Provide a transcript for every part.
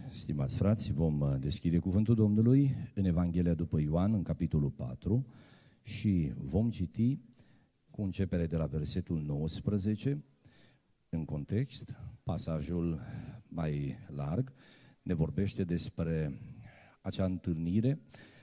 Stimați frați, vom deschide cuvântul Domnului în Evanghelia după Ioan, în capitolul 4, și vom citi cu începere de la versetul 19. În context, pasajul mai larg ne vorbește despre acea întâlnire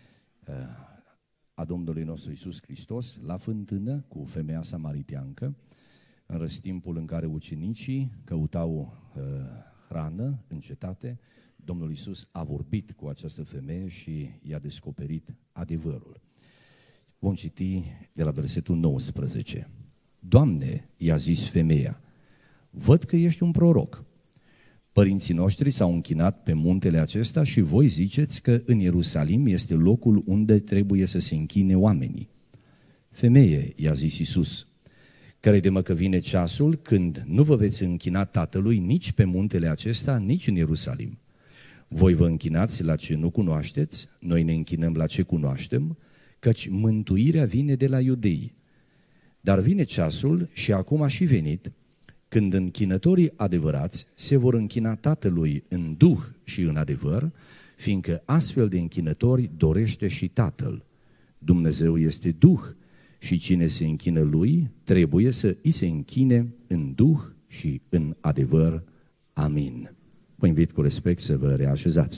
a Domnului nostru Iisus Hristos la fântână cu femeia samariteancă, în răstimpul în care ucenicii căutau hrană în cetate. Domnul Iisus a vorbit cu această femeie și i-a descoperit adevărul. Vom citi de la versetul 19. Doamne, i-a zis femeia, văd că ești un proroc. Părinții noștri s-au închinat pe muntele acesta și voi ziceți că în Ierusalim este locul unde trebuie să se închine oamenii. Femeie, i-a zis Iisus, crede-mă că vine ceasul când nu vă veți închina Tatălui nici pe muntele acesta, nici în Ierusalim. Voi vă închinați la ce nu cunoașteți, noi ne închinăm la ce cunoaștem, căci mântuirea vine de la iudei. Dar vine ceasul și acum a și venit, când închinătorii adevărați se vor închina Tatălui în duh și în adevăr, fiindcă astfel de închinători dorește și Tatăl. Dumnezeu este duh și cine se închină lui trebuie să îi se închine în duh și în adevăr. Amin. Vă invit cu respect să vă reașezați.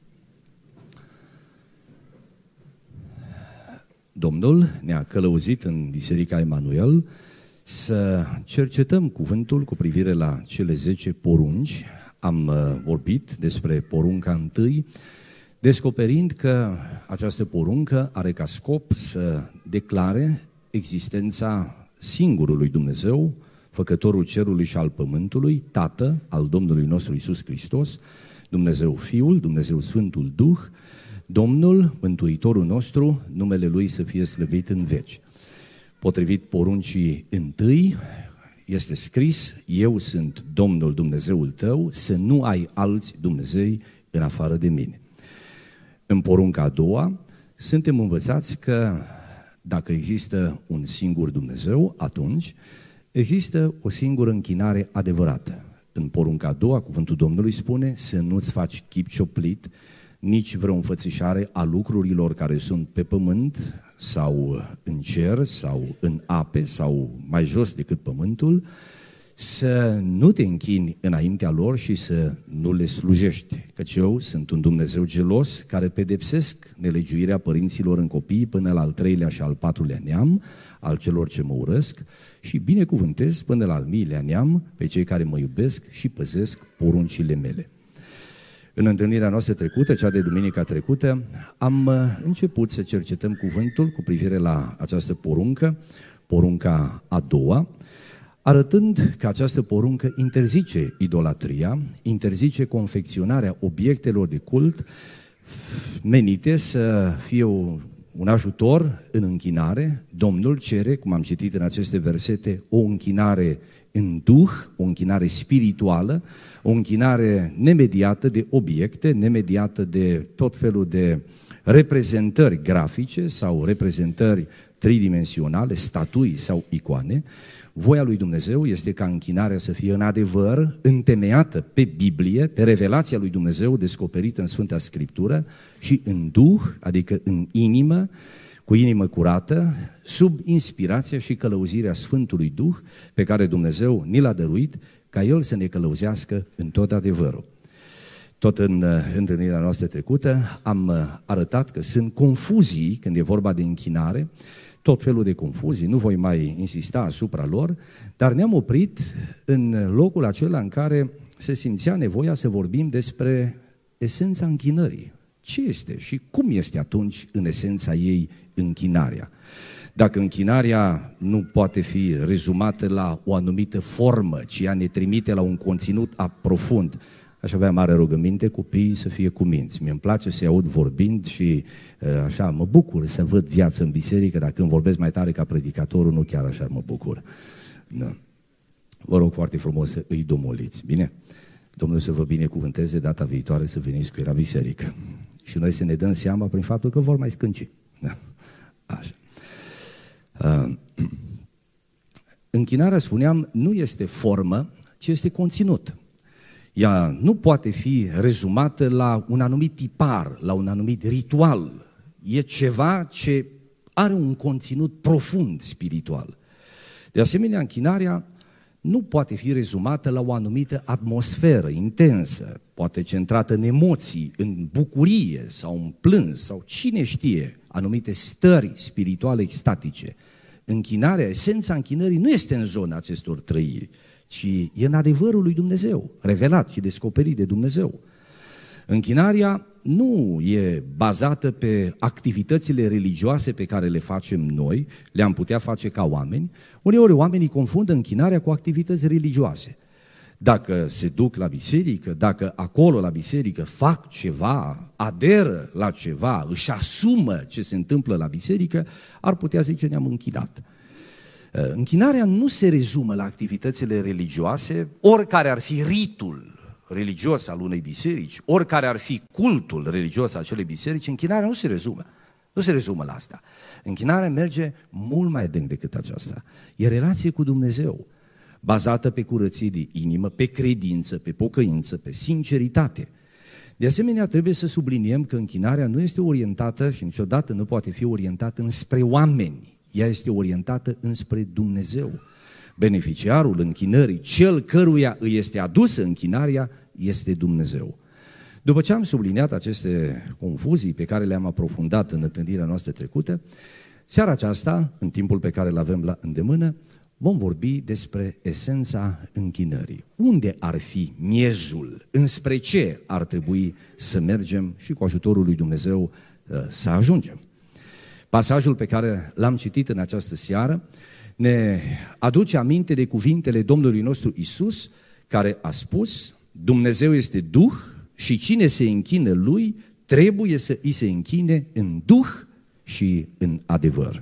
Domnul ne-a călăuzit în Biserica Emanuel să cercetăm cuvântul cu privire la cele 10 porunci. Am vorbit despre porunca întâi, descoperind că această poruncă are ca scop să declare existența singurului Dumnezeu, Făcătorul cerului și al pământului, Tată al Domnului nostru Iisus Hristos, Dumnezeu Fiul, Dumnezeu Sfântul Duh, Domnul, Mântuitorul nostru, numele Lui să fie slăvit în veci. Potrivit poruncii întâi, este scris, eu sunt Domnul Dumnezeul tău, să nu ai alți Dumnezei în afară de mine. În porunca a doua, suntem învățați că dacă există un singur Dumnezeu, atunci există o singură închinare adevărată. În porunca a doua, cuvântul Domnului spune să nu-ți faci chip cioplit, nici vreo înfățișare a lucrurilor care sunt pe pământ sau în cer sau în ape sau mai jos decât pământul, să nu te închini înaintea lor și să nu le slujești, căci eu sunt un Dumnezeu gelos care pedepsesc nelegiuirea părinților în copii până la al 3-lea și al 4-lea neam al celor ce mă urăsc și binecuvântez până la al 1000-lea neam pe cei care mă iubesc și păzesc poruncile mele. În întâlnirea noastră trecută, cea de duminica trecută, am început să cercetăm cuvântul cu privire la această poruncă, porunca a doua, arătând că această poruncă interzice idolatria, interzice confecționarea obiectelor de cult menite să fie un ajutor în închinare. Domnul cere, cum am citit în aceste versete, o închinare în duh, o închinare spirituală, o închinare nemediată de obiecte, nemediată de tot felul de reprezentări grafice sau reprezentări tridimensionale, statui sau icoane. Voia lui Dumnezeu este ca închinarea să fie în adevăr, întemeiată pe Biblie, pe revelația lui Dumnezeu descoperită în Sfânta Scriptură și în duh, adică în inimă, cu inimă curată, sub inspirația și călăuzirea Sfântului Duh pe care Dumnezeu ni l-a dăruit ca El să ne călăuzească în tot adevărul. Tot în întâlnirea noastră trecută am arătat că sunt confuzii când e vorba de închinare, tot felul de confuzii, nu voi mai insista asupra lor, dar ne-am oprit în locul acela în care se simțea nevoia să vorbim despre esența închinării. Ce este și cum este atunci în esența ei închinarea? Dacă închinarea nu poate fi rezumată la o anumită formă, ci ea ne trimite la un conținut aprofund, aș avea mare rugăminte copiii să fie cuminți. Mie îmi place să-i aud vorbind și așa mă bucur să văd viață în biserică, dar când vorbesc mai tare ca predicatorul, nu chiar așa mă bucur. Nu. Vă rog foarte frumos să îi domoliți, bine? Domnul să vă binecuvânteze data viitoare să veniți cu el la biserică. Și noi să ne dăm seama prin faptul că vor mai scânci. Așa. Închinarea, spuneam, nu este formă, ci este conținut. Ea nu poate fi rezumată la un anumit tipar, la un anumit ritual. E ceva ce are un conținut profund spiritual. De asemenea, închinarea nu poate fi rezumată la o anumită atmosferă intensă, poate centrată în emoții, în bucurie sau în plâns sau cine știe, anumite stări spirituale extatice. Închinarea, esența închinării nu este în zona acestor trăiri, ci e în adevărul lui Dumnezeu, revelat și descoperit de Dumnezeu. Închinarea nu e bazată pe activitățile religioase pe care le facem noi, le-am putea face ca oameni. Uneori oamenii confundă închinarea cu activități religioase. Dacă se duc la biserică, dacă acolo la biserică fac ceva, aderă la ceva, își asumă ce se întâmplă la biserică, ar putea zice ne-am închinat. Închinarea nu se rezumă la activitățile religioase, oricare ar fi ritul religios al unei biserici, oricare ar fi cultul religios al acelei biserici, închinarea nu se rezumă la asta. Închinarea merge mult mai adânc decât aceasta. E relație cu Dumnezeu, bazată pe curăție de inimă, pe credință, pe pocăință, pe sinceritate. De asemenea, trebuie să subliniem că închinarea nu este orientată și niciodată nu poate fi orientată înspre oameni. Ea este orientată înspre Dumnezeu. Beneficiarul închinării, cel căruia îi este adusă închinarea, este Dumnezeu. După ce am subliniat aceste confuzii pe care le-am aprofundat în întâlnirea noastră trecută, seara aceasta, în timpul pe care îl avem la îndemână, vom vorbi despre esența închinării. Unde ar fi miezul? Înspre ce ar trebui să mergem și cu ajutorul lui Dumnezeu să ajungem? Pasajul pe care l-am citit în această seară ne aduce aminte de cuvintele Domnului nostru Iisus, care a spus: Dumnezeu este Duh și cine se închină Lui trebuie să îi se închine în Duh și în adevăr.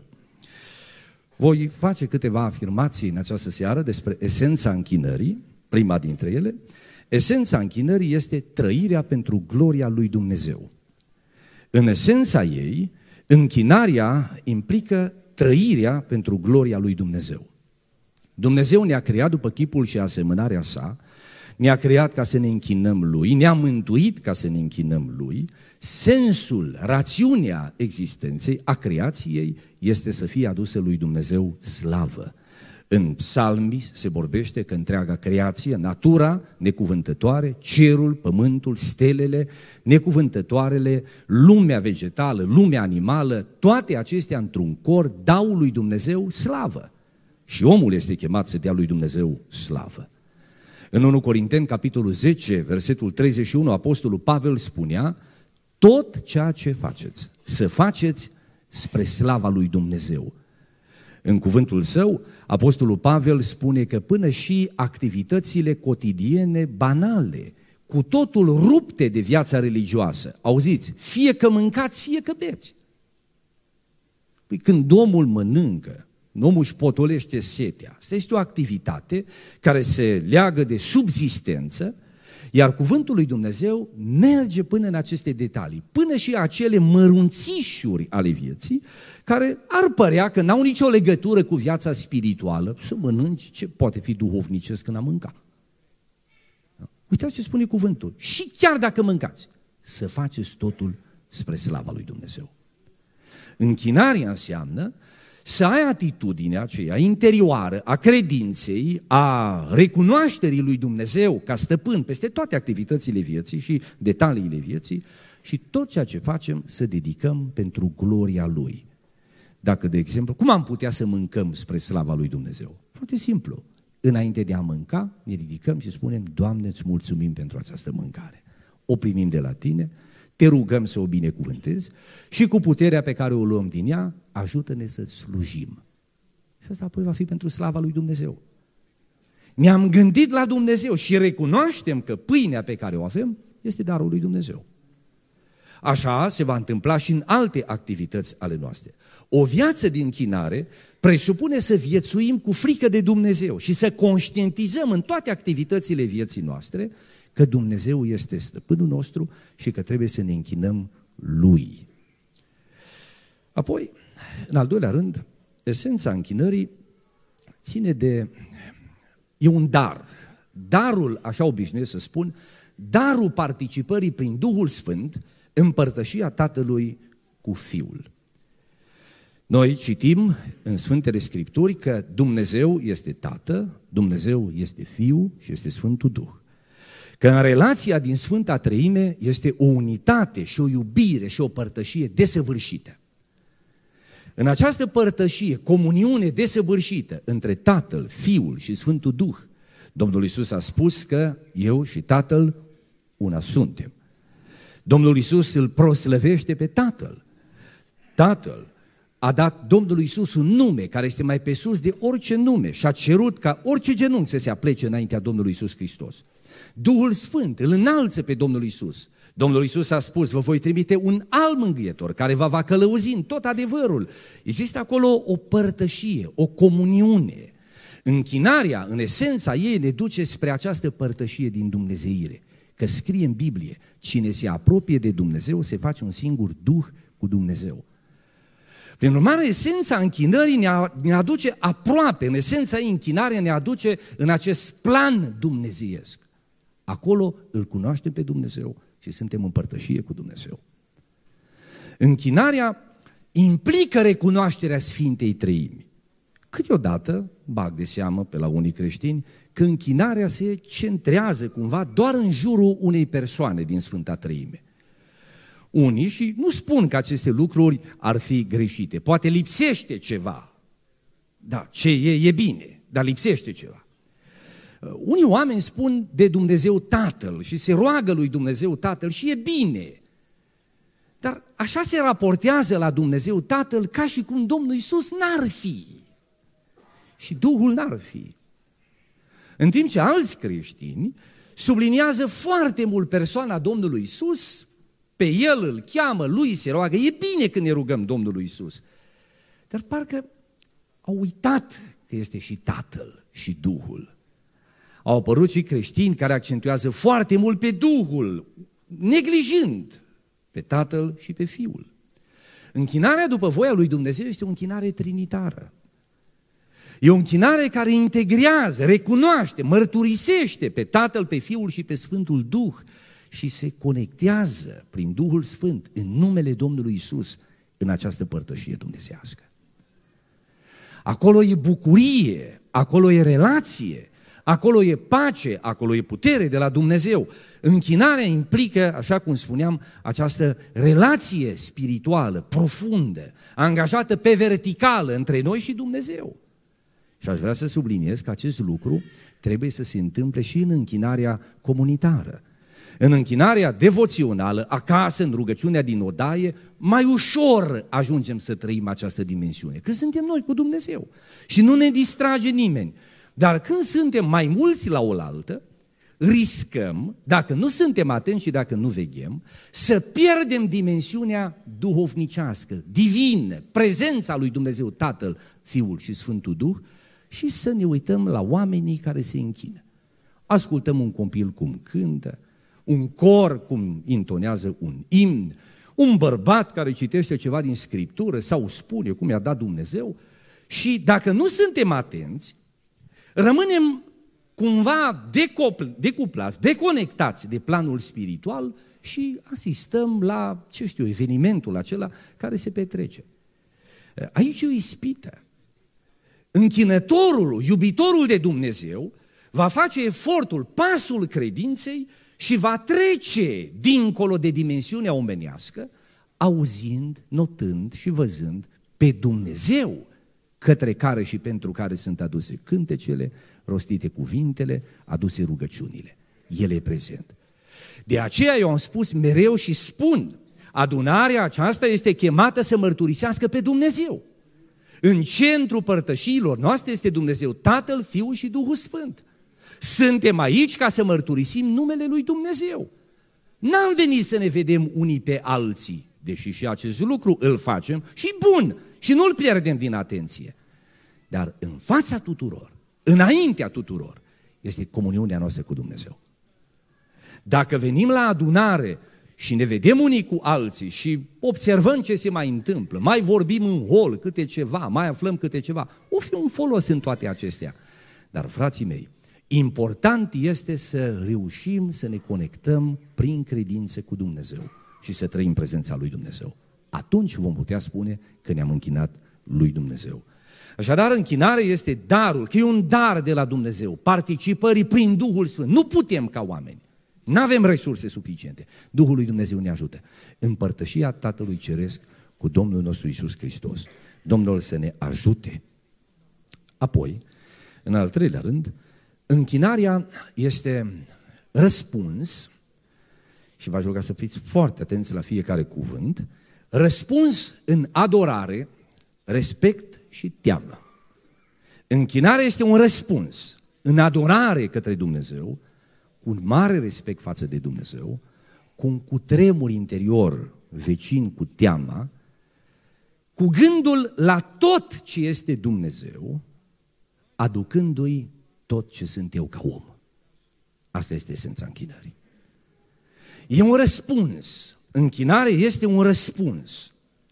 Voi face câteva afirmații în această seară despre esența închinării. Prima dintre ele, esența închinării este trăirea pentru gloria lui Dumnezeu. În esența ei, închinarea implică trăirea pentru gloria lui Dumnezeu. Dumnezeu ne-a creat după chipul și asemănarea sa, ne-a creat ca să ne închinăm Lui, ne-a mântuit ca să ne închinăm Lui. Sensul, rațiunea existenței, a creației, este să fie adusă lui Dumnezeu slavă. În psalmi se vorbește că întreaga creație, natura necuvântătoare, cerul, pământul, stelele, necuvântătoarele, lumea vegetală, lumea animală, toate acestea într-un cor dau lui Dumnezeu slavă. Și omul este chemat să dea lui Dumnezeu slavă. În 1 Corinteni, capitolul 10, versetul 31, apostolul Pavel spunea: tot ceea ce faceți, să faceți spre slava lui Dumnezeu. În cuvântul său, apostolul Pavel spune că până și activitățile cotidiene banale, cu totul rupte de viața religioasă, auziți, fie că mâncați, fie că beți. Păi când omul mănâncă, omul își potolește setea. Asta este o activitate care se leagă de subzistență, iar cuvântul lui Dumnezeu merge până în aceste detalii, până și acele mărunțișuri ale vieții, care ar părea că n-au nicio legătură cu viața spirituală. Să mănânci, ce poate fi duhovnicesc în a mânca? Uitați ce spune cuvântul. Și chiar dacă mâncați, să faceți totul spre slava lui Dumnezeu. Închinarea înseamnă să ai atitudinea aceea interioară a credinței, a recunoașterii lui Dumnezeu ca stăpân peste toate activitățile vieții și detaliile vieții și tot ceea ce facem să dedicăm pentru gloria Lui. Dacă, de exemplu, cum am putea să mâncăm spre slava lui Dumnezeu? Foarte simplu. Înainte de a mânca, ne ridicăm și spunem: Doamne, îți mulțumim pentru această mâncare. O primim de la Tine, te rugăm să o binecuvântezi și cu puterea pe care o luăm din ea, ajută-ne să slujim. Și asta apoi va fi pentru slava lui Dumnezeu. Ne-am gândit la Dumnezeu și recunoaștem că pâinea pe care o avem este darul lui Dumnezeu. Așa se va întâmpla și în alte activități ale noastre. O viață de închinare presupune să viețuim cu frică de Dumnezeu și să conștientizăm în toate activitățile vieții noastre că Dumnezeu este stăpânul nostru și că trebuie să ne închinăm Lui. Apoi, în al doilea rând, esența închinării ține de... e un dar darul, așa obișnuiesc să spun, darul participării prin Duhul Sfânt în părtășia Tatălui cu Fiul. Noi citim în Sfântele Scripturi că Dumnezeu este Tată, Dumnezeu este Fiu și este Sfântul Duh. Că în relația din Sfânta Treime este o unitate și o iubire și o părtășie desăvârșită. În această părtășie, comuniune desăvârșită între Tatăl, Fiul și Sfântul Duh, Domnul Iisus a spus că eu și Tatăl una suntem. Domnul Iisus îl proslăvește pe Tatăl. Tatăl a dat Domnului Iisus un nume care este mai pe sus de orice nume și a cerut ca orice genunchi să se aplece înaintea Domnului Iisus Hristos. Duhul Sfânt îl înalță pe Domnul Iisus. Domnul Iisus a spus, vă voi trimite un alt mângâietor care vă va călăuzi în tot adevărul. Există acolo o părtășie, o comuniune. Închinarea, în esența ei, ne duce spre această părtășie din dumnezeire. Că scrie în Biblie, cine se apropie de Dumnezeu se face un singur Duh cu Dumnezeu. Prin urmare, esența închinării ne aduce aproape, în esența ei, închinarea ne aduce în acest plan dumnezeiesc. Acolo îl cunoaștem pe Dumnezeu și suntem în părtășie cu Dumnezeu. Închinarea implică recunoașterea Sfintei Treimi. Câteodată, bag de seamă pe la unii creștini, că închinarea se centrează cumva doar în jurul unei persoane din Sfânta Treime. Unii, și nu spun că aceste lucruri ar fi greșite, poate lipsește ceva. Da, ce e bine, dar lipsește ceva. Unii oameni spun de Dumnezeu Tatăl și se roagă lui Dumnezeu Tatăl și e bine. Dar așa se raportează la Dumnezeu Tatăl ca și cum Domnul Iisus n-ar fi. Și Duhul n-ar fi. În timp ce alți creștini subliniază foarte mult persoana Domnului Iisus, pe El îl cheamă, lui se roagă, e bine când ne rugăm Domnului Iisus. Dar parcă au uitat că este și Tatăl și Duhul. Au apărut și creștini care accentuează foarte mult pe Duhul, neglijând pe Tatăl și pe Fiul. Închinarea după voia lui Dumnezeu este o închinare trinitară. E o închinare care integrează, recunoaște, mărturisește pe Tatăl, pe Fiul și pe Sfântul Duh și se conectează prin Duhul Sfânt în numele Domnului Iisus în această părtășie dumnezeiască. Acolo e bucurie, acolo e relație, acolo e pace, acolo e putere de la Dumnezeu. Închinarea implică, așa cum spuneam, această relație spirituală, profundă, angajată pe verticală între noi și Dumnezeu. Și aș vrea să subliniez că acest lucru trebuie să se întâmple și în închinarea comunitară. În închinarea devoțională, acasă, în rugăciunea din odaie, mai ușor ajungem să trăim această dimensiune, că suntem noi cu Dumnezeu și nu ne distrage nimeni. Dar când suntem mai mulți la oaltă, riscăm, dacă nu suntem atenți și dacă nu veghem, să pierdem dimensiunea duhovnicească, divină, prezența lui Dumnezeu Tatăl, Fiul și Sfântul Duh și să ne uităm la oamenii care se închină. Ascultăm un copil cum cântă, un cor cum intonează un imn, un bărbat care citește ceva din Scriptură sau spune cum i-a dat Dumnezeu și dacă nu suntem atenți, rămânem cumva decuplați, deconectați de planul spiritual și asistăm la, evenimentul acela care se petrece. Aici e o ispită. Închinătorul, iubitorul de Dumnezeu, va face efortul, pasul credinței și va trece dincolo de dimensiunea omenească, auzind, notând și văzând pe Dumnezeu, către care și pentru care sunt aduse cântecele, rostite cuvintele, aduse rugăciunile. El e prezent. De aceea eu am spus mereu și spun, adunarea aceasta este chemată să mărturisească pe Dumnezeu. În centrul părtășiilor noastre este Dumnezeu Tatăl, Fiul și Duhul Sfânt. Suntem aici ca să mărturisim numele lui Dumnezeu. N-am venit să ne vedem unii pe alții, deși și acest lucru îl facem și bun, și nu îl pierdem din atenție. Dar în fața tuturor, înaintea tuturor, este comuniunea noastră cu Dumnezeu. Dacă venim la adunare și ne vedem unii cu alții și observăm ce se mai întâmplă, mai vorbim în hol câte ceva, mai aflăm câte ceva, o fi un folos în toate acestea. Dar, frații mei, Important este să reușim să ne conectăm prin credință cu Dumnezeu și să trăim prezența lui Dumnezeu. Atunci vom putea spune că ne-am închinat lui Dumnezeu. Așadar, închinarea este darul, că e un dar de la Dumnezeu, participării prin Duhul Sfânt. Nu putem ca oameni, nu avem resurse suficiente. Duhul lui Dumnezeu ne ajută. Împărtășia Tatălui Ceresc cu Domnul nostru Iisus Hristos. Domnul să ne ajute. Apoi, în al treilea rând, închinarea este răspuns, și v-aș ruga să fiți foarte atenți la fiecare cuvânt, răspuns în adorare, respect și teamă. Închinarea este un răspuns în adorare către Dumnezeu, cu un mare respect față de Dumnezeu, cu un cutremur interior vecin cu teama, cu gândul la tot ce este Dumnezeu, aducându-i tot ce sunt eu ca om. Asta este esența închinării. E un răspuns. Închinare este un răspuns.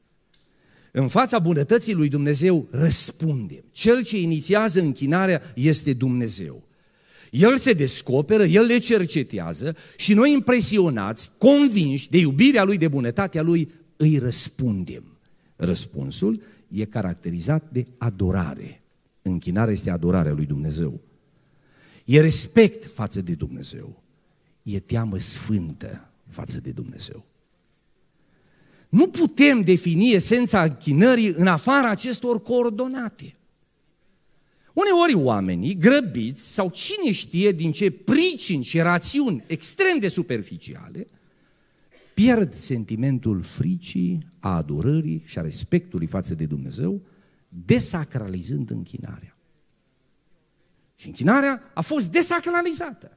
În fața bunătății lui Dumnezeu răspundem. Cel ce inițiază închinarea este Dumnezeu. El se descoperă, El le cercetează și noi impresionați, convinși de iubirea Lui, de bunătatea Lui, îi răspundem. Răspunsul e caracterizat de adorare. Închinarea este adorarea lui Dumnezeu. E respect față de Dumnezeu. E teamă sfântă față de Dumnezeu. Nu putem defini esența închinării în afara acestor coordonate. Uneori oamenii grăbiți sau cine știe din ce pricini și rațiuni extrem de superficiale pierd sentimentul fricii, a adorării și a respectului față de Dumnezeu, desacralizând închinarea. Și închinarea a fost desacralizată.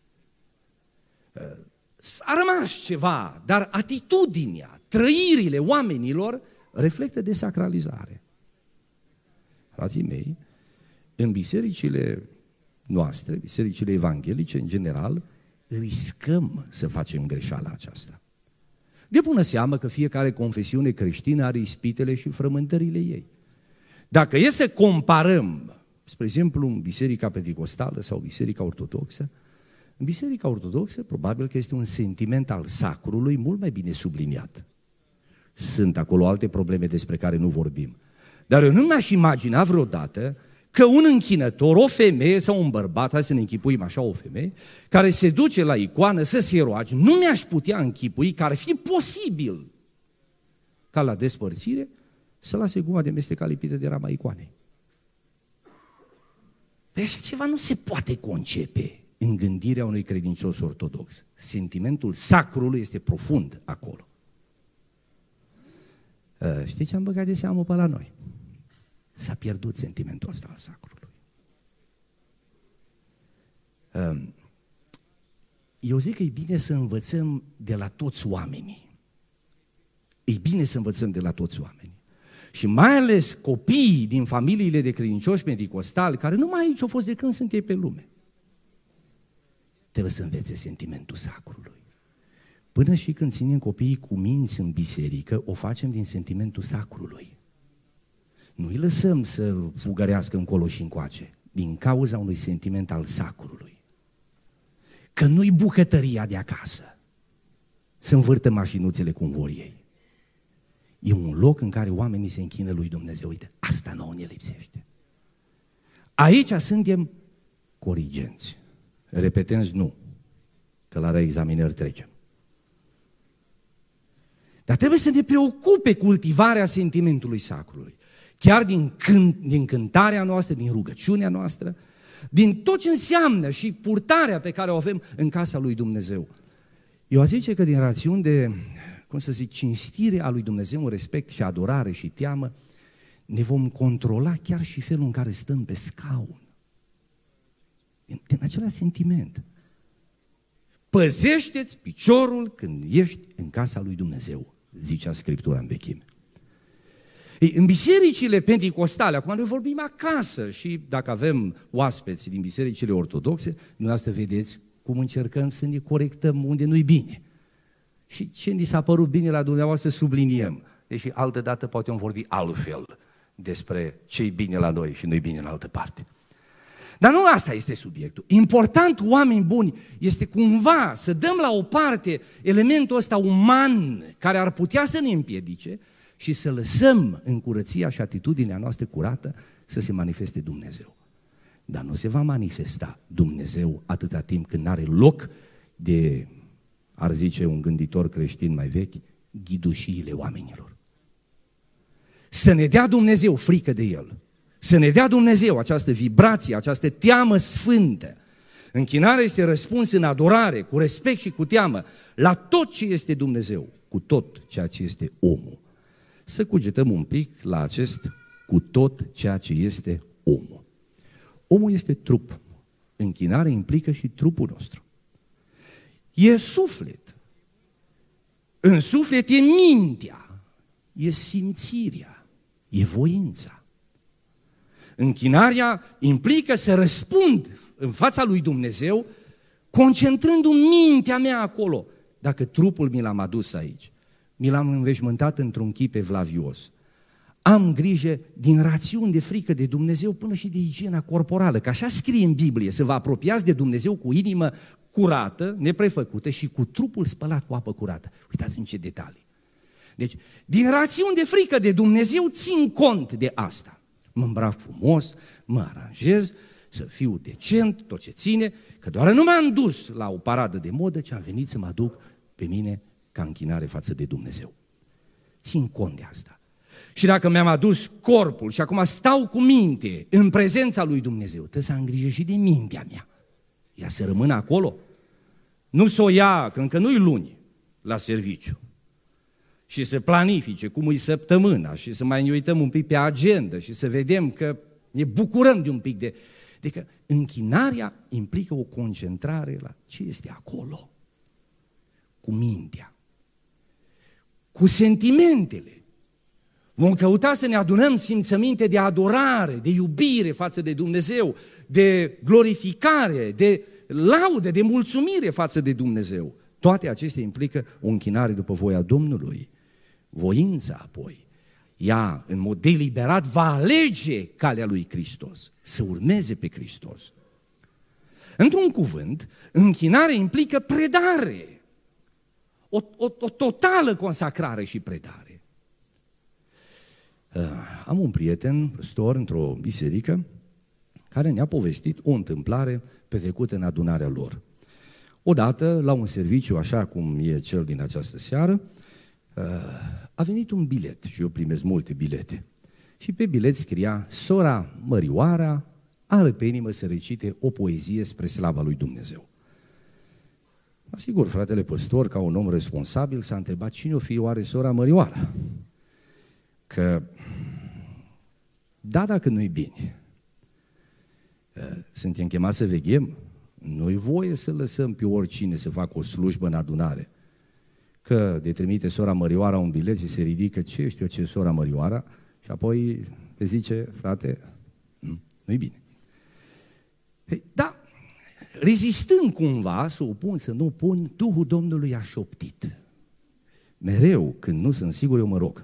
A rămas ceva, dar atitudinea, trăirile oamenilor reflectă desacralizare. Frații mei, în bisericile noastre, bisericile evanghelice în general, riscăm să facem greșeala aceasta. De bună seamă că fiecare confesiune creștină are ispitele și frământările ei. Dacă e să comparăm, spre exemplu, în Biserica Penticostală sau Biserica Ortodoxă, în Biserica Ortodoxă probabil că este un sentiment al sacrului mult mai bine subliniat. Sunt acolo alte probleme despre care nu vorbim. Dar eu nu mi-aș imagina vreodată că un închinător, o femeie sau un bărbat, hai să ne închipuim așa o femeie, care se duce la icoană să se roage, nu mi-aș putea închipui că ar fi posibil ca la despărțire să lase guma de mestecat lipită de rama icoanei. Păi așa ceva nu se poate concepe în gândirea unui credincios ortodox. Sentimentul sacrului este profund acolo. Știți ce am băgat de seamă pe la noi? S-a pierdut sentimentul ăsta al sacrului. Eu zic că e bine să învățăm de la toți oamenii. E bine să învățăm de la toți oamenii. Și mai ales copiii din familiile de credincioși penticostali, care nu mai aici au fost de când sunt ei pe lume. Trebuie să învețe sentimentul sacrului. Până și când ținem copiii cu minți în biserică, o facem din sentimentul sacrului. Nu îi lăsăm să fugărească încolo și încoace, din cauza unui sentiment al sacrului. Că nu-i bucătăria de acasă să învârtă mașinuțele cum vor ei. E un loc în care oamenii se închină lui Dumnezeu. Uite, asta nouă ne lipsește. Aici suntem corigenți. Repetenți nu, că la reexaminări trecem. Dar trebuie să ne preocupe cultivarea sentimentului sacrului. Chiar din cântarea noastră, din rugăciunea noastră, din tot ce înseamnă și purtarea pe care o avem în casa lui Dumnezeu. Eu aș zice că din rațiuni de, cinstire a lui Dumnezeu, în respect și adorare și teamă, ne vom controla chiar și felul în care stăm pe scaun. Din același sentiment. Păzește-ți piciorul când ești în casa lui Dumnezeu, zicea Scriptura în vechime. În bisericile penticostale, acum noi vorbim acasă și dacă avem oaspeți din bisericile ortodoxe, dumneavoastră vedeți cum încercăm să ne corectăm unde nu-i bine. Și ce ni s-a părut bine la dumneavoastră subliniem, deși altă dată poate vom vorbi altfel despre ce-i bine la noi și nu-i bine în altă parte. Dar nu asta este subiectul. Important, oameni buni, este cumva să dăm la o parte elementul ăsta uman care ar putea să ne împiedice și să lăsăm în curăția și atitudinea noastră curată să se manifeste Dumnezeu. Dar nu se va manifesta Dumnezeu atâta timp când are loc de, ar zice un gânditor creștin mai vechi, ghidușiile oamenilor. Să ne dea Dumnezeu frică de El. Să ne dea Dumnezeu această vibrație, această teamă sfântă. Închinarea este răspuns în adorare, cu respect și cu teamă, la tot ce este Dumnezeu, cu tot ceea ce este omul. Să cugetăm un pic la acest cu tot ceea ce este omul. Omul este trup. Închinarea implică și trupul nostru. E suflet. În suflet e mintea, e simțirea, e voința. Închinarea implică să răspund în fața lui Dumnezeu, concentrându-mi mintea mea acolo. Dacă trupul mi l-am adus aici, mi l-am înveșmântat într-un chip evlavios, am grijă din rațiuni de frică de Dumnezeu până și de igiena corporală, că așa scrie în Biblie, să vă apropiați de Dumnezeu cu inimă curată, neprefăcută și cu trupul spălat cu apă curată. Uitați în ce detalii. Deci, din rațiuni de frică de Dumnezeu, țin cont de asta. Mă îmbrac frumos, mă aranjez, să fiu decent, tot ce ține, că doar nu m-am dus la o paradă de modă, ci am venit să mă aduc pe mine ca închinare față de Dumnezeu. Țin cont de asta. Și dacă mi-am adus corpul și acum stau cu minte în prezența lui Dumnezeu, trebuie să am grijă și de mintea mea. Ea să rămână acolo. Nu să o ia, că încă nu-i luni, la serviciu. Și să planifice cum e săptămâna și să mai ne uităm un pic pe agenda și să vedem că ne bucurăm de un pic de... Adică închinarea implică o concentrare la ce este acolo. Cu mintea. Cu sentimentele. Vom căuta să ne adunăm simțăminte de adorare, de iubire față de Dumnezeu, de glorificare, de laudă, de mulțumire față de Dumnezeu. Toate acestea implică o închinare după voia Domnului. Voința apoi, ea în mod deliberat va alege calea lui Hristos, să urmeze pe Hristos. Într-un cuvânt, închinare implică predare, o totală consacrare și predare. Am un prieten, păstor, într-o biserică, care ne-a povestit o întâmplare petrecută în adunarea lor. Odată, la un serviciu, așa cum e cel din această seară, a venit un bilet și eu primesc multe bilete. Și pe bilet scria: sora Mărioara are pe inimă să recite o poezie spre slava lui Dumnezeu. Asigur, fratele păstor, ca un om responsabil, s-a întrebat cine o fi oare sora Mărioara. Că, da, dacă nu-i bine, suntem chemați să veghem, nu-i voie să lăsăm pe oricine să facă o slujbă în adunare. Că de trimite sora Mărioara un bilet și se ridică, ce știu eu ce sora Mărioara, și apoi le zice, frate, nu-i bine. Da, rezistând cumva să opun, să nu opun, Duhul Domnului a șoptit. Mereu, când nu sunt sigur, eu mă rog.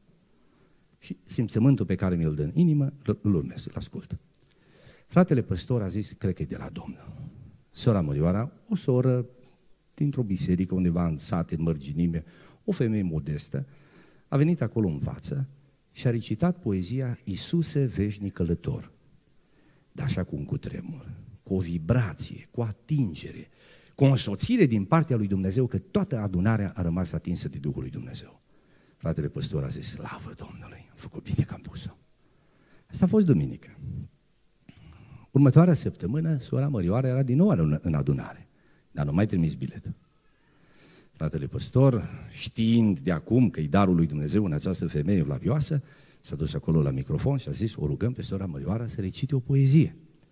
Și simțământul pe care mi-l dă în inimă, îl urmez, îl ascult. Fratele păstor a zis, cred că e de la Domnul. Sora Mărioara, o soră dintr-o biserică undeva în sat, în mărginime, o femeie modestă, a venit acolo în față și a recitat poezia Iisuse veșnic călător. Dar așa cu un cutremur, cu o vibrație, cu atingere, cu o însoțire din partea lui Dumnezeu, că toată adunarea a rămas atinsă de Duhul lui Dumnezeu. Fratele păstor a zis, slavă Domnului, am făcut bine că am pus-o. Asta a fost duminică. Următoarea săptămână, sora Mărioara era din nou în adunare, dar nu mai trimis bilet. Fratele păstor, știind de acum că e darul lui Dumnezeu în această femeie evlavioasă, s-a dus acolo la microfon și a zis, o rugăm pe sora Mărioara să recite o poezie.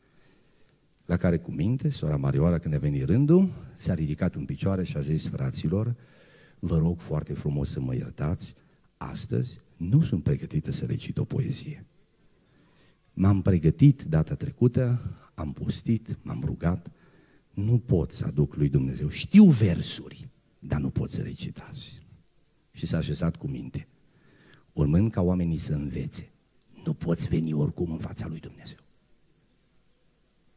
La care cu minte, sora Mărioara, când a venit rândul, s-a ridicat în picioare și a zis, fraților, vă rog foarte frumos să mă iertați, astăzi nu sunt pregătită să recit o poezie. M-am pregătit data trecută, am postit, m-am rugat, nu pot să aduc lui Dumnezeu. Știu versuri, dar nu pot să recitați. Și s-a așezat cu minte, urmând ca oamenii să învețe. Nu poți veni oricum în fața lui Dumnezeu.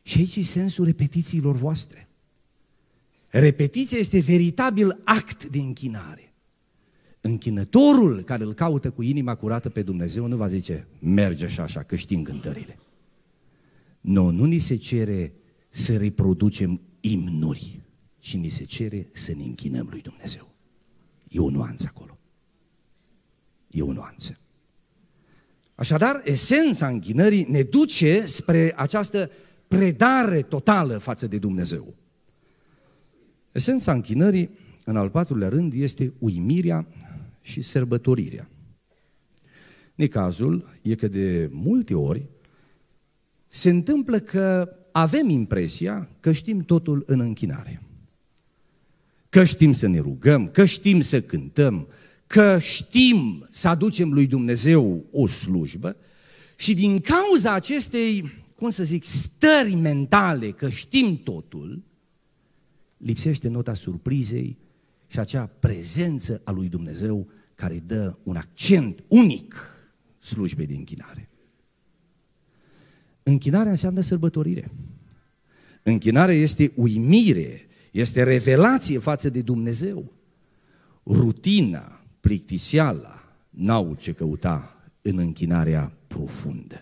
Și aici e sensul repetițiilor voastre. Repetiția este veritabil act de închinare. Închinătorul care îl caută cu inima curată pe Dumnezeu nu va zice, merge și așa, că știm cântările. Nu ni se cere să reproducem imnuri, ci ni se cere să ne închinăm lui Dumnezeu. E o nuanță acolo. E o nuanță. Așadar, esența închinării ne duce spre această predare totală față de Dumnezeu. Esența închinării, în al patrulea rând, este uimirea și sărbătorirea. Necazul e că de multe ori se întâmplă că avem impresia că știm totul în închinare. Că știm să ne rugăm, că știm să cântăm, că știm să aducem lui Dumnezeu o slujbă și din cauza acestei, stări mentale, că știm totul, lipsește nota surprizei și acea prezență a lui Dumnezeu care dă un accent unic slujbei de închinare. Închinarea înseamnă sărbătorire. Închinarea este uimire, este revelație față de Dumnezeu. Rutina, plictiseala n-au ce căuta în închinarea profundă.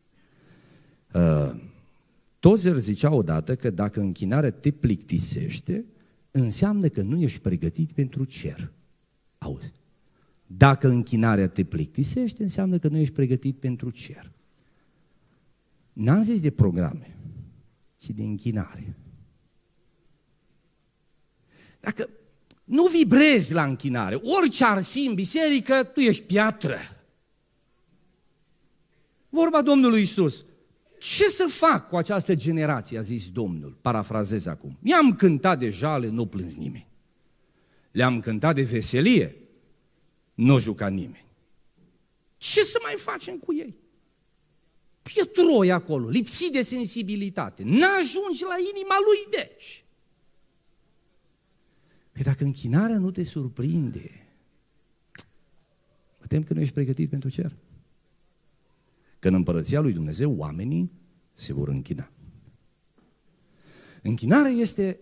Tozer zicea odată că dacă închinarea te plictisește, înseamnă că nu ești pregătit pentru cer. Auzi? Dacă închinarea te plictisește, înseamnă că nu ești pregătit pentru cer. N-am zis de programe, ci de închinare. Dacă nu vibrezi la închinare, orice ar fi în biserică, tu ești piatră. Vorba Domnului Iisus. Ce să fac cu această generație, a zis Domnul, parafrazez acum. I-am cântat de jale, nu plâns nimeni. Le-am cântat de veselie, nu juca nimeni. Ce să mai facem cu ei? Pietroi acolo, lipsit de sensibilitate. N-ajungi la inima lui, deci. Păi dacă închinarea nu te surprinde, mă tem că nu ești pregătit pentru cer. Că în împărăția lui Dumnezeu oamenii se vor închina. Închinarea este,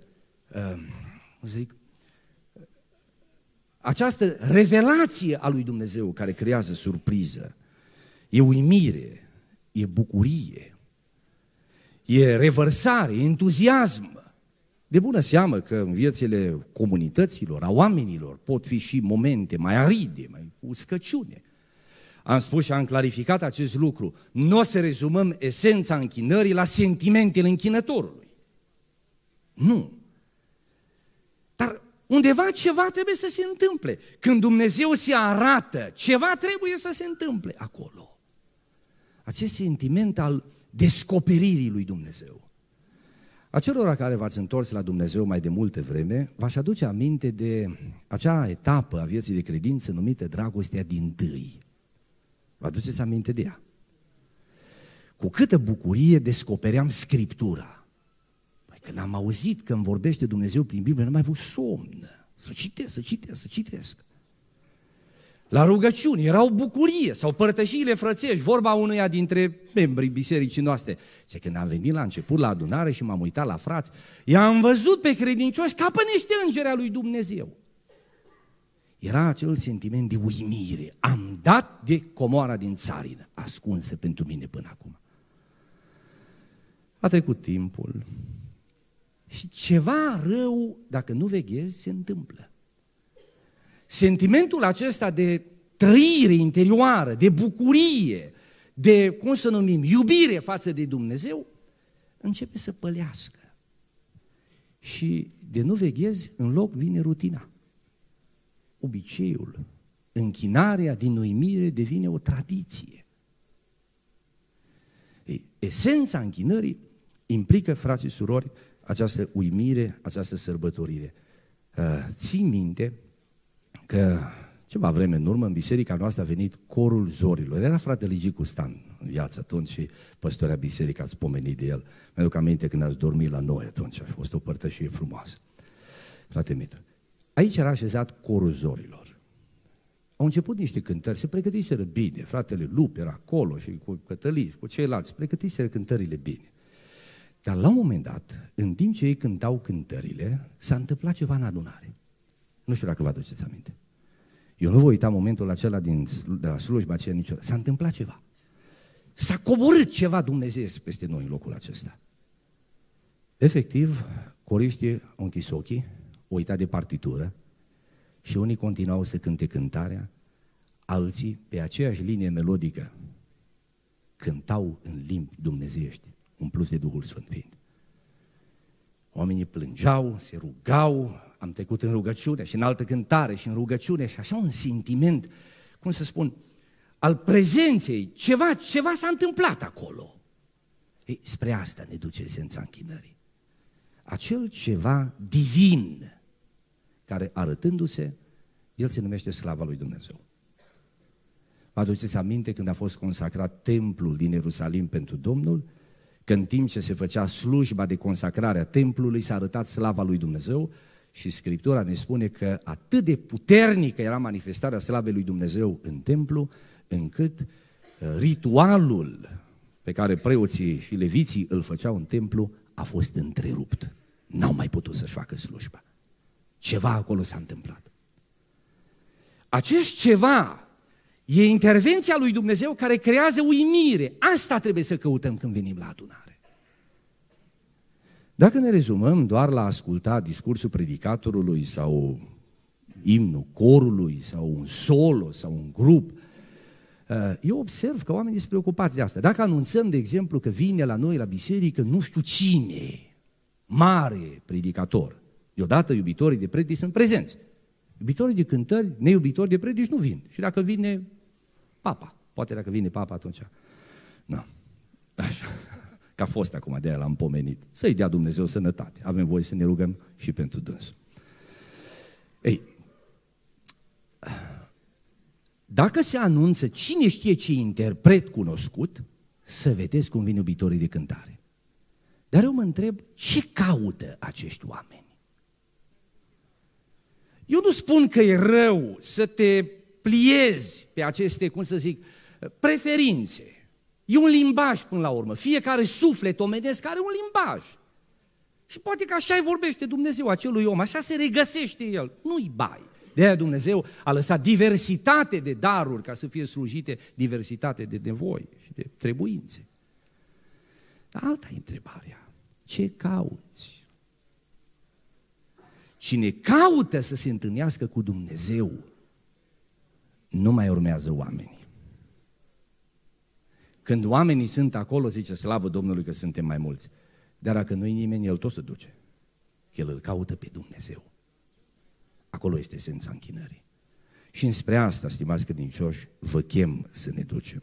această revelație a lui Dumnezeu care creează surpriză. E uimire, e bucurie, e revărsare, e entuziasm. De bună seamă că în viețile comunităților, a oamenilor, pot fi și momente mai aride, mai uscăciune. Am spus și am clarificat acest lucru. Nu o să rezumăm esența închinării la sentimentele închinătorului. Nu. Dar undeva ceva trebuie să se întâmple. Când Dumnezeu se arată, ceva trebuie să se întâmple acolo. Acest sentiment al descoperirii lui Dumnezeu. Acelora care v-ați întors la Dumnezeu mai de multe vreme, v-aș aduce aminte de acea etapă a vieții de credință numită dragostea dintâi. Vă aduceți aminte de ea? Cu câtă bucurie descopeream Scriptura. Păi când am auzit că îmi vorbește Dumnezeu prin Biblie, n-am mai avut somn. Să citesc. La rugăciuni erau bucurie sau părtășiile frățești, vorba unuia dintre membrii bisericii noastre. Și când am venit la început la adunare și m-am uitat la frați, i-am văzut pe credincioși ca pe niște îngeri al lui Dumnezeu. Era acel sentiment de uimire. Am dat de comoara din țarină, ascunsă pentru mine până acum. A trecut timpul și ceva rău, dacă nu veghezi, se întâmplă. Sentimentul acesta de trăire interioară, de bucurie, de, iubire față de Dumnezeu, începe să pălească. Și de nu veghezi, în loc vine rutina. Obiceiul, închinarea din uimire devine o tradiție. Esența închinării implică, frații și surori, această uimire, această sărbătorire. Țin minte că ceva vreme în urmă în biserica noastră a venit corul zorilor. Era fratele Gicu Stan în viață atunci și păstorea biserica, ați pomenit de el. Mi-aduc aminte când ați dormit la noi atunci, a fost o părtășie frumoasă. Frate Mitu. Aici era așezat corul zorilor. Au început niște cântări, se pregătiseră bine, fratele Lup era acolo și cu Cătălin și cu ceilalți, se pregătiseră cântările bine. Dar la un moment dat, în timp ce ei cântau cântările, s-a întâmplat ceva în adunare. Nu știu dacă vă aduceți aminte. Eu nu voi uita momentul acela de la slujba aceea niciodată. S-a întâmplat ceva. S-a coborât ceva dumnezeiesc peste noi în locul acesta. Efectiv, coriștii au închis ochii, au uitat de partitură și unii continuau să cânte cântarea, alții, pe aceeași linie melodică, cântau în limbi dumnezeiești, umpluți de Duhul Sfânt fiind. Oamenii plângeau, se rugau, am trecut în rugăciune și în altă cântare și în rugăciune și așa un sentiment, cum să spun, al prezenței, ceva s-a întâmplat acolo. Ei, spre asta ne duce esența închinării. Acel ceva divin care arătându-se, el se numește slava lui Dumnezeu. Vă aduceți aminte când a fost consacrat templul din Ierusalim pentru Domnul, că în timp ce se făcea slujba de consacrare a templului s-a arătat slava lui Dumnezeu și Scriptura ne spune că atât de puternică era manifestarea slavei lui Dumnezeu în templu, încât ritualul pe care preoții și leviții îl făceau în templu a fost întrerupt. N-au mai putut să-și facă slujba. Ceva acolo s-a întâmplat. Acest ceva e intervenția lui Dumnezeu care creează uimire. Asta trebuie să căutăm când venim la adunare. Dacă ne rezumăm doar la a asculta discursul predicatorului sau imnul corului sau un solo sau un grup, eu observ că oamenii sunt preocupați de asta. Dacă anunțăm, de exemplu, că vine la noi la biserică nu știu cine, mare predicator, deodată iubitorii de predici sunt prezenți. Iubitorii de cântări, neiubitori de predici nu vin. Și dacă vine papa, poate dacă vine papa atunci, nu, așa, că a fost acum, de aia l-am pomenit, să-i dea Dumnezeu sănătate, avem voie să ne rugăm și pentru dânsul. Ei, dacă se anunță cine știe ce interpret cunoscut, să vedeți cum vin iubitorii de cântare. Dar eu mă întreb, ce caută acești oameni? Eu nu spun că e rău să te pliezi pe aceste, cum să zic, preferințe. E un limbaj până la urmă. Fiecare suflet omenesc are un limbaj. Și poate că așa îi vorbește Dumnezeu acelui om, așa se regăsește el. Nu-i bai. De-aia Dumnezeu a lăsat diversitate de daruri ca să fie slujite diversitate de nevoi și de trebuințe. Dar alta e întrebarea. Ce cauți? Cine caută să se întâlnească cu Dumnezeu, nu mai urmează oamenii. Când oamenii sunt acolo, zice, slavă Domnului că suntem mai mulți. Dar dacă nu-i nimeni, el tot se duce. El îl caută pe Dumnezeu. Acolo este esența închinării. Și înspre asta, stimați credincioși, vă chem să ne ducem.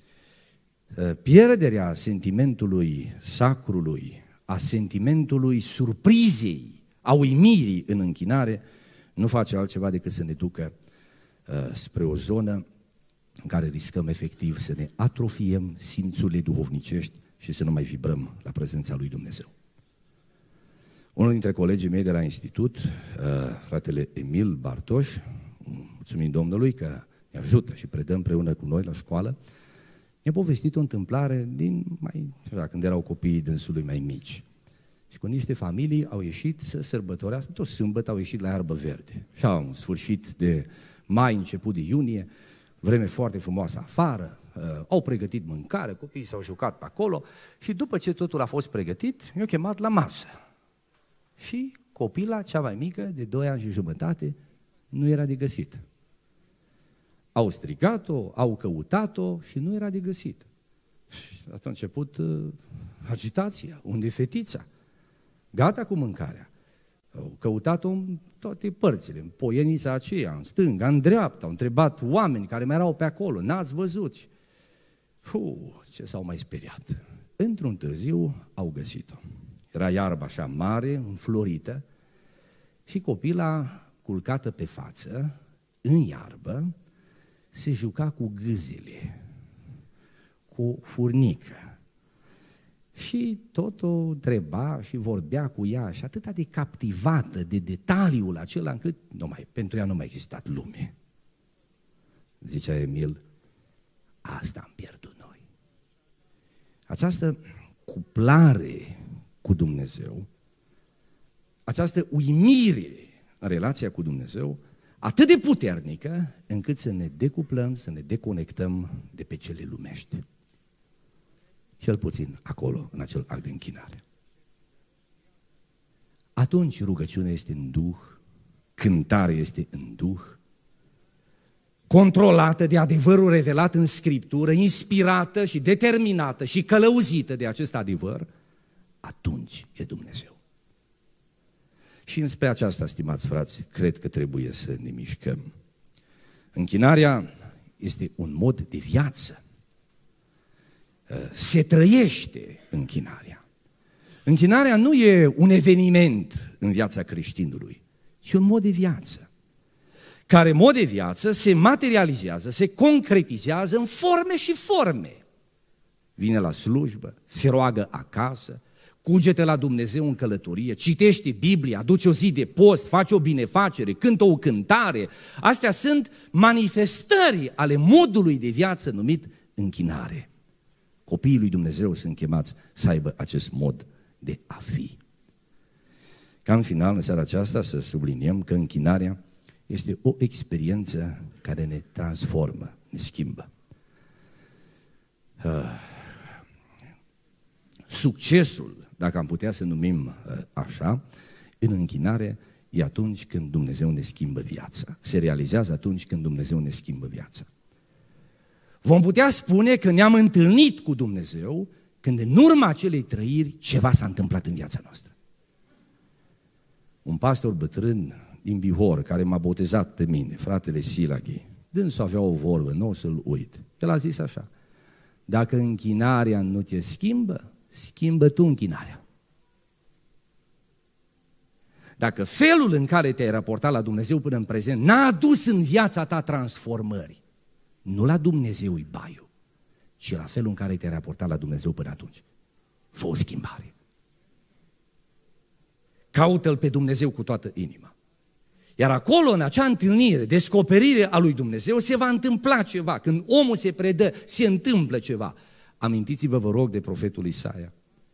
Pierderea sentimentului sacrului, a sentimentului surprizei, a uimirii în închinare, nu face altceva decât să ne ducă spre o zonă în care riscăm efectiv să ne atrofiem simțurile duhovnicești și să nu mai vibrăm la prezența lui Dumnezeu. Unul dintre colegii mei de la institut, fratele Emil Bartoș, mulțumim Domnului că ne ajută și predă împreună cu noi la școală, ne-a povestit o întâmplare când erau copiii dânsului mai mici. Și cu niște familii au ieșit să sărbătorească, tot sâmbătă au ieșit la iarbă verde. Și au un sfârșit de mai, început de iunie, vreme foarte frumoasă afară, au pregătit mâncare, copiii s-au jucat pe acolo și după ce totul a fost pregătit, mi-au chemat la masă. Și copila, cea mai mică, de 2 ani și jumătate, nu era de găsit. Au strigat-o, au căutat-o și nu era de găsit. Și atunci a început agitația. Unde e fetița? Gata cu mâncarea. Au căutat-o în toate părțile, în poienița aceea, în stânga, în dreapta, au întrebat oameni care mai erau pe acolo, n-ați văzut? Ce s-au mai speriat. Într-un târziu au găsit-o. Era iarbă așa mare, înflorită, și copila, culcată pe față, în iarbă, se juca cu gâzele, cu furnică. Și tot o întreba și vorbea cu ea și atât de captivată de detaliul acela încât pentru ea nu mai existat lume. Zicea Emil, asta am pierdut noi. Această cuplare cu Dumnezeu, această uimire în relația cu Dumnezeu, atât de puternică, încât să ne decuplăm, să ne deconectăm de pe cele lumești. Cel puțin acolo, în acel act de închinare. Atunci rugăciunea este în Duh, cântarea este în Duh, controlată de adevărul revelat în Scriptură, inspirată și determinată și călăuzită de acest adevăr, atunci e Dumnezeu. Și înspre aceasta, stimați frați, cred că trebuie să ne mișcăm. Închinarea este un mod de viață. Se trăiește închinarea. Închinarea nu e un eveniment în viața creștinului, ci un mod de viață, care mod de viață se materializează, se concretizează în forme și forme. Vine la slujbă, se roagă acasă, cugetă la Dumnezeu în călătorie, citește Biblia, aduce o zi de post, face o binefacere, cântă o cântare. Astea sunt manifestări ale modului de viață numit închinare. Copiii lui Dumnezeu sunt chemați să aibă acest mod de a fi. Ca în final, în seara aceasta, să subliniem că închinarea este o experiență care ne transformă, ne schimbă. Succesul, dacă am putea să numim așa, în închinare e atunci când Dumnezeu ne schimbă viața. Se realizează atunci când Dumnezeu ne schimbă viața. Vom putea spune că ne-am întâlnit cu Dumnezeu când în urma acelei trăiri ceva s-a întâmplat în viața noastră. Un pastor bătrân din Bihor, care m-a botezat pe mine, fratele Silaghi, dânsul avea o vorbă, nu o să-l uit. El a zis așa: dacă închinarea nu te schimbă, schimbă tu închinarea. Dacă felul în care te-ai raportat la Dumnezeu până în prezent n-a adus în viața ta transformări, nu la Dumnezeu-i baiul, ci la felul în care te-ai raportat la Dumnezeu până atunci, fă o schimbare. Caută-L pe Dumnezeu cu toată inima. Iar acolo, în acea întâlnire, descoperire a lui Dumnezeu, se va întâmpla ceva. Când omul se predă, se întâmplă ceva. Amintiți-vă, vă rog, de profetul Isaia,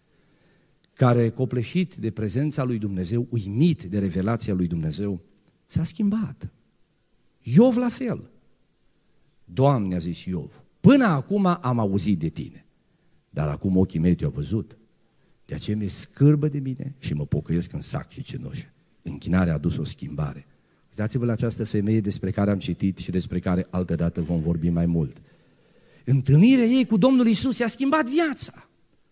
care, copleșit de prezența lui Dumnezeu, uimit de revelația lui Dumnezeu, s-a schimbat. Iov la fel. Doamne, a zis Iov, până acum am auzit de tine, dar acum ochii mei te-au văzut. De aceea mi-e scârbă de mine și mă pocăiesc în sac și cenușă. Închinarea a adus o schimbare. Uitați-vă la această femeie despre care am citit și despre care altădată vom vorbi mai mult. Întâlnirea ei cu Domnul Iisus i-a schimbat viața.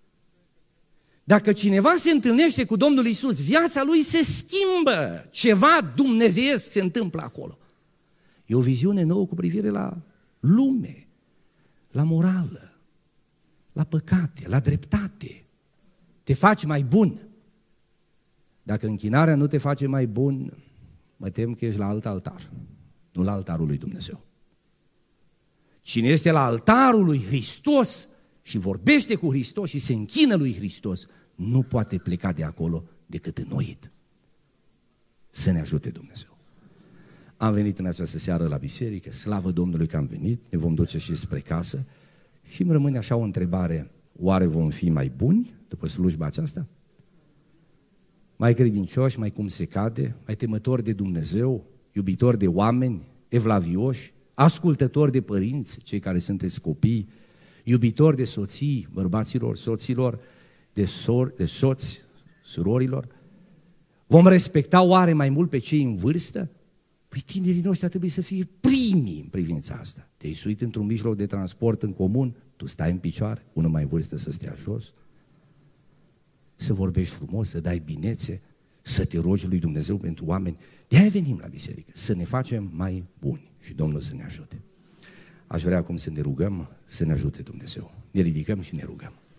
Dacă cineva se întâlnește cu Domnul Iisus, viața lui se schimbă. Ceva dumnezeiesc se întâmplă acolo. E o viziune nouă cu privire la lume, la morală, la păcate, la dreptate. Te faci mai bun. Dacă închinarea nu te face mai bun, mă tem că ești la alt altar, nu la altarul lui Dumnezeu. Cine este la altarul lui Hristos și vorbește cu Hristos și se închină lui Hristos, nu poate pleca de acolo decât înnoit. Să ne ajute Dumnezeu. Am venit în această seară la biserică, slavă Domnului că am venit, ne vom duce și spre casă și îmi rămâne așa o întrebare: oare vom fi mai buni după slujba aceasta? Mai credincioși, mai cum se cade, mai temători de Dumnezeu, iubitori de oameni, evlavioși, ascultători de părinți, cei care sunteți copii, iubitori de soții, bărbaților, soților, de soți, surorilor? Vom respecta oare mai mult pe cei în vârstă? Păi tinerii noștri ar trebui să fie primii în privința asta. Te-ai suit într-un mijloc de transport în comun, tu stai în picioare, unul mai în vârstă să stea jos, să vorbești frumos, să dai binețe, să te rogi lui Dumnezeu pentru oameni. De-aia venim la biserică, să ne facem mai buni și Domnul să ne ajute. Aș vrea acum să ne rugăm, să ne ajute Dumnezeu. Ne ridicăm și ne rugăm.